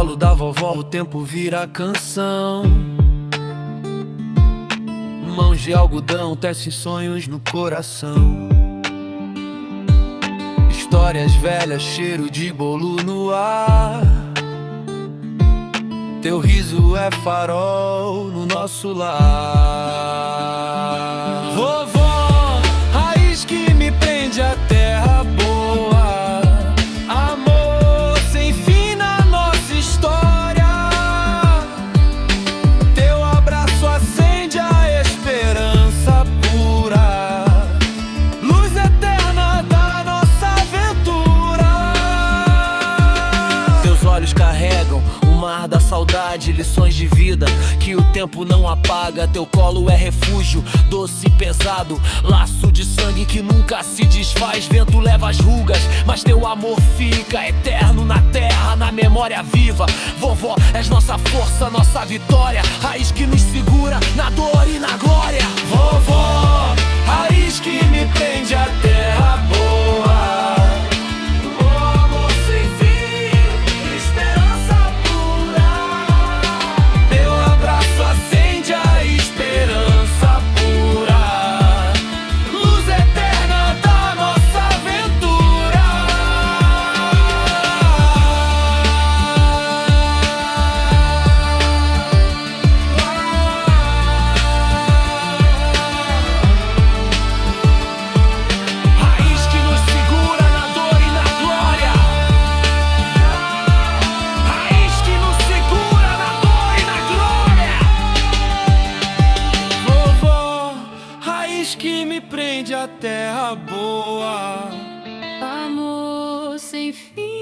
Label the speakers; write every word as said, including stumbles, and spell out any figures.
Speaker 1: colo da vovó o tempo vira canção. Mãos de algodão tecem sonhos no coração. Histórias velhas, cheiro de bolo no ar. Teu riso é farol no nosso lar. Vovó, raiz que me prende à terra boa. Amor sem fim na nossa história. Teu abraço acende a esperança pura. Luz eterna da nossa aventura. Teus olhos carregam mar da saudade, lições de vida que o tempo não apaga. Teu colo é refúgio, doce e pesado, laço de sangue que nunca se desfaz. Vento leva as rugas, mas teu amor fica eterno na terra, na memória viva. Vovó, és nossa força, nossa vitória, raiz que nos segura na dor e na glória. Vovó, raiz que me prende à terra boa. Que me prende à terra boa.
Speaker 2: Amor sem fim.